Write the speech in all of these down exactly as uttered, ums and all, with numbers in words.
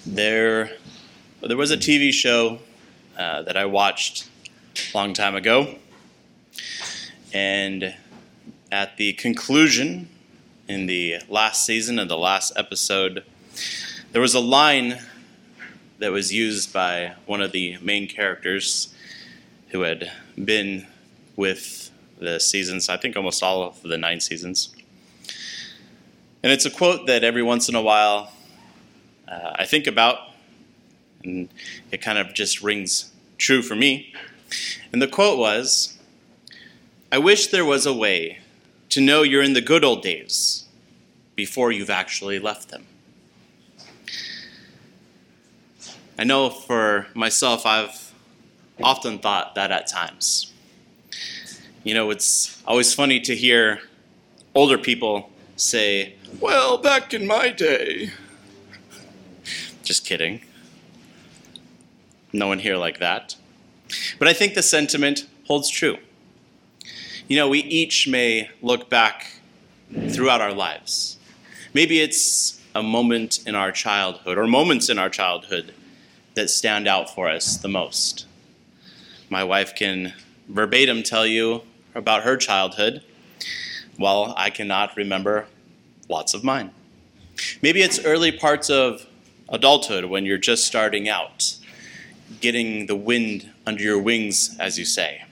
There, there was a T V show uh, that I watched a long time ago, and at the conclusion, in the last season of the last episode, there was a line that was used by one of the main characters who had been with the seasons, I think almost all of the nine seasons. And it's a quote that every once in a while uh, I think about, and it kind of just rings true for me. And the quote was, "I wish there was a way to know you're in the good old days before you've actually left them." I know for myself, I've often thought that at times. You know, it's always funny to hear older people say, "Well, back in my day." Just kidding. No one here like that. But I think the sentiment holds true. You know, we each may look back throughout our lives. Maybe it's a moment in our childhood or moments in our childhood that stand out for us the most. My wife can verbatim tell you about her childhood, while I cannot remember lots of mine. Maybe it's early parts of adulthood when you're just starting out, getting the wind under your wings, as you say.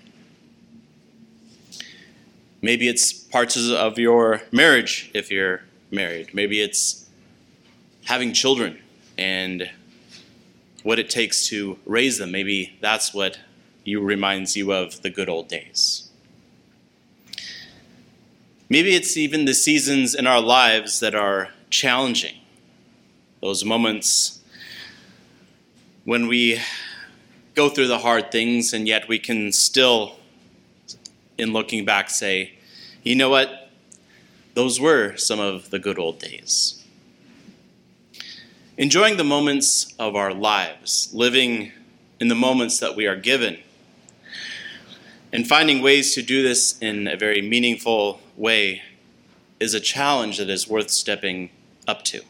Maybe it's parts of your marriage if you're married. Maybe it's having children and what it takes to raise them. Maybe that's what you reminds you of the good old days. Maybe it's even the seasons in our lives that are challenging. Those moments when we go through the hard things and yet we can still, in looking back, say, you know what? Those were some of the good old days. Enjoying the moments of our lives, living in the moments that we are given, and finding ways to do this in a very meaningful way is a challenge that is worth stepping up to.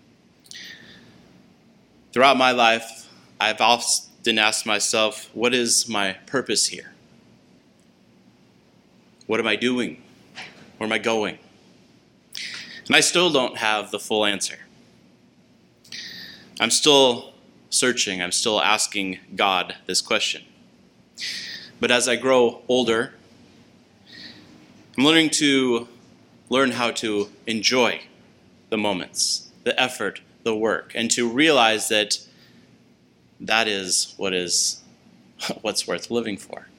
Throughout my life, I've often asked myself, what is my purpose here? What am I doing? Where am I going? And I still don't have the full answer. I'm still searching. I'm still asking God this question. But as I grow older, I'm learning to learn how to enjoy the moments, the effort, the work, and to realize that that is what is what's worth living for.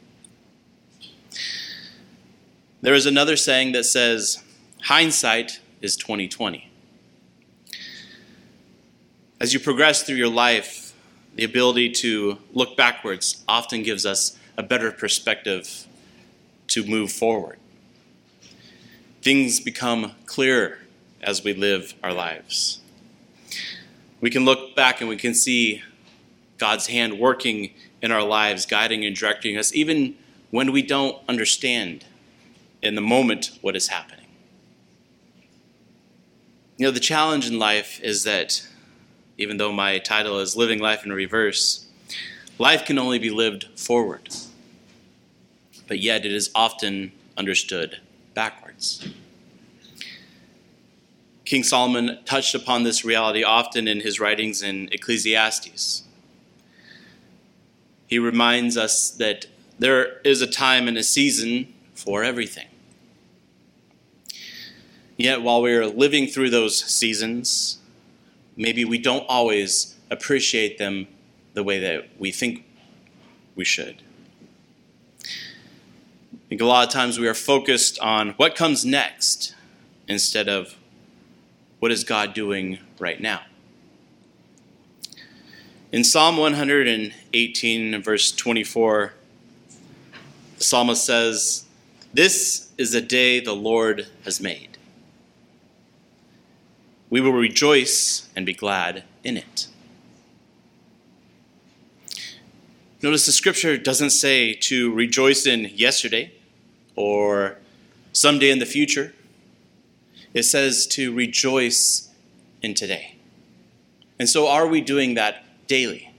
There is another saying that says, hindsight is twenty twenty. As you progress through your life, the ability to look backwards often gives us a better perspective to move forward. Things become clearer as we live our lives. We can look back and we can see God's hand working in our lives, guiding and directing us, even when we don't understand in the moment what is happening. You know, the challenge in life is that even though my title is Living Life in Reverse, life can only be lived forward. But yet it is often understood backwards. King Solomon touched upon this reality often in his writings in Ecclesiastes. He reminds us that there is a time and a season for everything. Yet while we are living through those seasons, maybe we don't always appreciate them the way that we think we should. I think a lot of times we are focused on what comes next instead of what is God doing right now. In Psalm one eighteen, verse twenty-four, the psalmist says, "This is the day the Lord has made. We will rejoice and be glad in it." Notice the scripture doesn't say to rejoice in yesterday or someday in the future. It says to rejoice in today. And so are we doing that daily?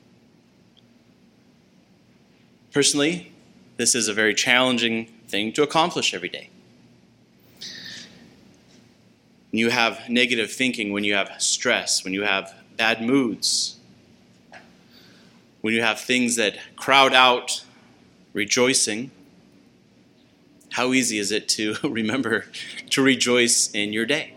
Personally, this is a very challenging thing to accomplish every day. When you have negative thinking, when you have stress, when you have bad moods, when you have things that crowd out rejoicing, how easy is it to remember to rejoice in your day?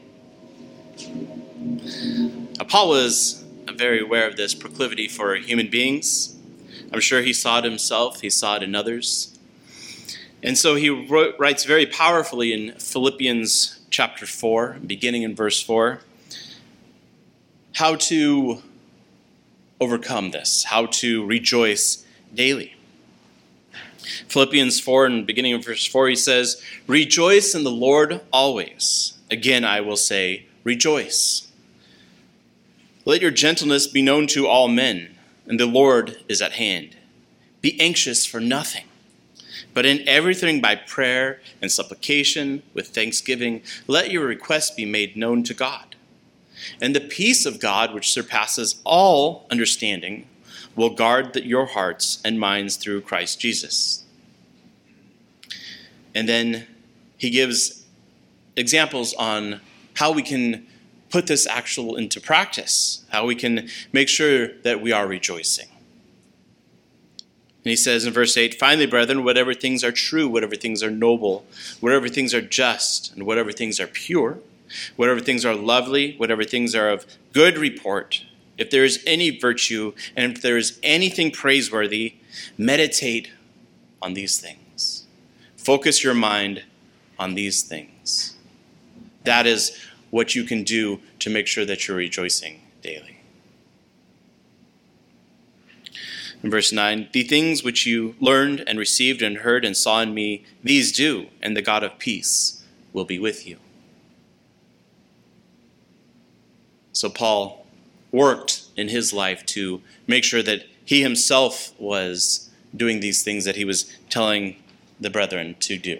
Now, Paul was very aware of this proclivity for human beings. I'm sure he saw it himself. He saw it in others. And so he wrote, writes very powerfully in Philippians chapter four, beginning in verse four, how to overcome this, how to rejoice daily. Philippians four, and beginning in verse four, he says, "Rejoice in the Lord always. Again, I will say, rejoice. Let your gentleness be known to all men, and the Lord is at hand. Be anxious for nothing, but in everything by prayer and supplication with thanksgiving, let your requests be made known to God. And the peace of God, which surpasses all understanding, will guard your hearts and minds through Christ Jesus." And then he gives examples on how we can put this actual into practice, how we can make sure that we are rejoicing. And he says in verse eight, "Finally, brethren, whatever things are true, whatever things are noble, whatever things are just, and whatever things are pure, whatever things are lovely, whatever things are of good report, if there is any virtue, and if there is anything praiseworthy, meditate on these things." Focus your mind on these things. That is what you can do to make sure that you're rejoicing daily. In verse nine, "The things which you learned and received and heard and saw in me, these do, and the God of peace will be with you." So Paul worked in his life to make sure that he himself was doing these things that he was telling the brethren to do.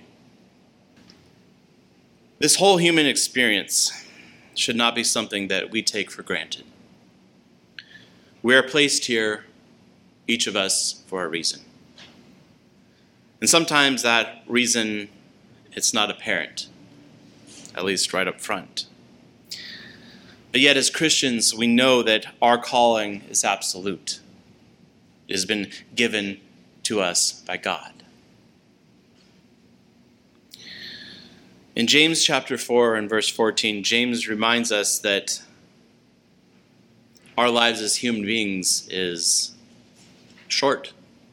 This whole human experience should not be something that we take for granted. We are placed here, each of us, for a reason. And sometimes that reason, it's not apparent, at least right up front. But yet as Christians, we know that our calling is absolute. It has been given to us by God. In James chapter four and verse fourteen, James reminds us that our lives as human beings is short.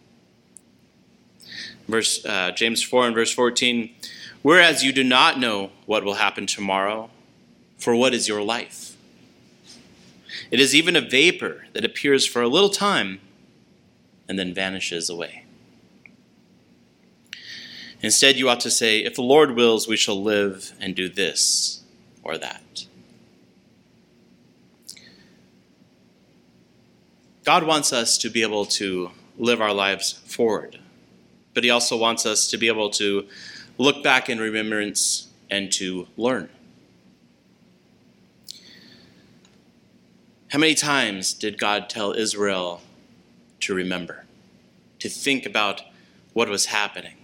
Verse uh, James four and verse fourteen, "Whereas you do not know what will happen tomorrow, for what is your life? It is even a vapor that appears for a little time and then vanishes away. Instead, you ought to say, if the Lord wills, we shall live and do this or that." God wants us to be able to live our lives forward, but he also wants us to be able to look back in remembrance and to learn. How many times did God tell Israel to remember, to think about what was happening?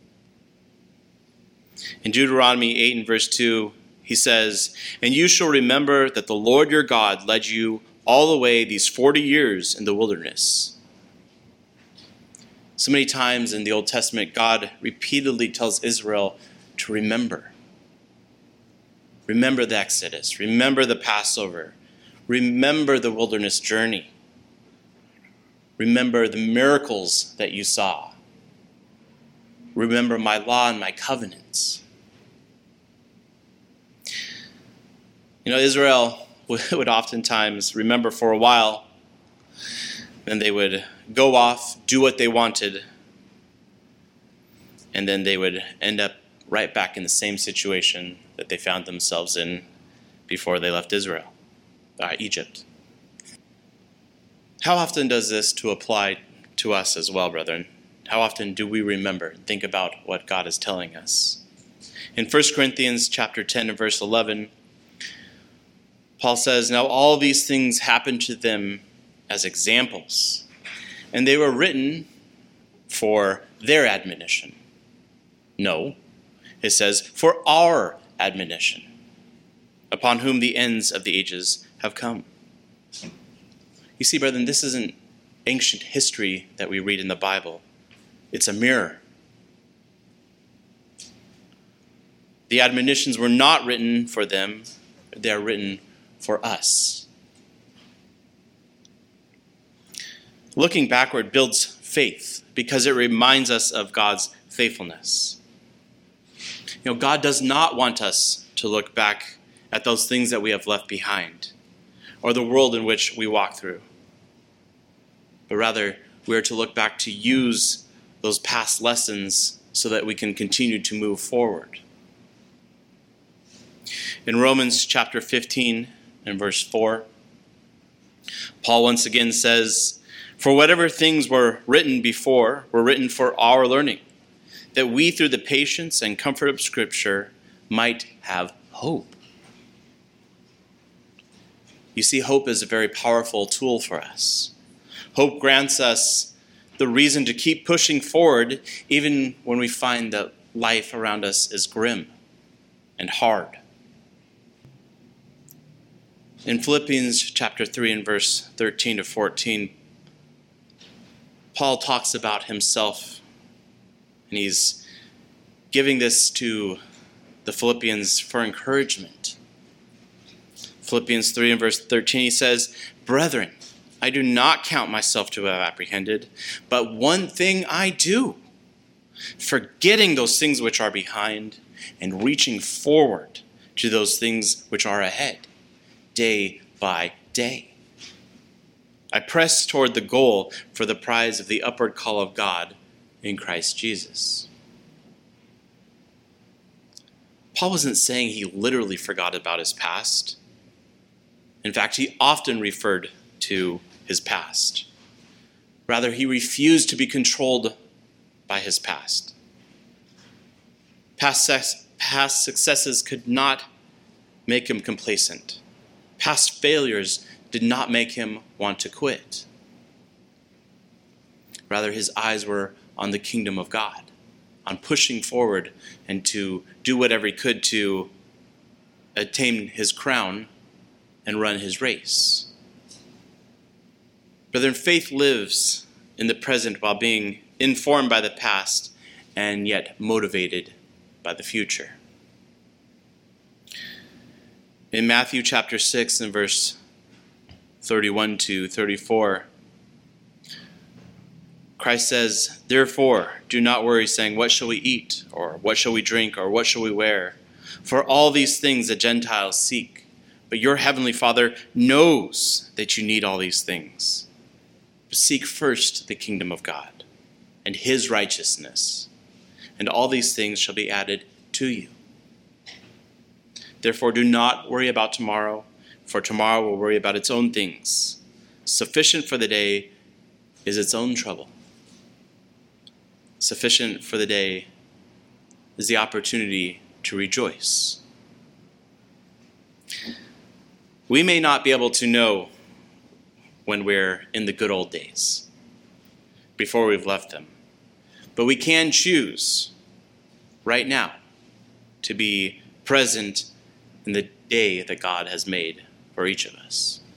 In Deuteronomy eight and verse two, he says, "And you shall remember that the Lord your God led you all the way these forty years in the wilderness." So many times in the Old Testament, God repeatedly tells Israel to remember. Remember the Exodus. Remember the Passover. Remember the wilderness journey. Remember the miracles that you saw. Remember my law and my covenants. You know, Israel would oftentimes remember for a while, then they would go off, do what they wanted, and then they would end up right back in the same situation that they found themselves in before they left Israel, uh, Egypt. How often does this to apply to us as well, brethren? How often do we remember and think about what God is telling us? In First Corinthians chapter ten and verse eleven, Paul says, now all these things happened to them as examples, and they were written for their admonition. No, it says, for our admonition, upon whom the ends of the ages have come. You see, brethren, this isn't ancient history that we read in the Bible. It's a mirror. The admonitions were not written for them. They are written for us. Looking backward builds faith because it reminds us of God's faithfulness. You know, God does not want us to look back at those things that we have left behind or the world in which we walk through. But rather, we are to look back to use those past lessons so that we can continue to move forward. In Romans chapter fifteen and verse four, Paul once again says, for whatever things were written before were written for our learning, that we through the patience and comfort of Scripture might have hope. You see, hope is a very powerful tool for us. Hope grants us the reason to keep pushing forward even when we find that life around us is grim and hard. In Philippians chapter three and verse thirteen to fourteen, Paul talks about himself, and he's giving this to the Philippians for encouragement. Philippians three and verse thirteen, he says, brethren, I do not count myself to have apprehended, but one thing I do, forgetting those things which are behind and reaching forward to those things which are ahead, day by day. I press toward the goal for the prize of the upward call of God in Christ Jesus. Paul wasn't saying he literally forgot about his past. In fact, he often referred to his past. Rather, he refused to be controlled by his past. Past, sex, past successes could not make him complacent. Past failures did not make him want to quit. Rather, his eyes were on the kingdom of God, on pushing forward and to do whatever he could to attain his crown and run his race. Brethren, faith lives in the present while being informed by the past and yet motivated by the future. In Matthew chapter six and verse thirty-one to thirty-four, Christ says, therefore, do not worry, saying, what shall we eat? Or what shall we drink? Or what shall we wear? For all these things the Gentiles seek. But your heavenly Father knows that you need all these things. But seek first the kingdom of God and his righteousness, and all these things shall be added to you. Therefore, do not worry about tomorrow, for tomorrow will worry about its own things. Sufficient for the day is its own trouble. Sufficient for the day is the opportunity to rejoice. We may not be able to know when we're in the good old days, before we've left them, but we can choose right now to be present in the day that God has made for each of us.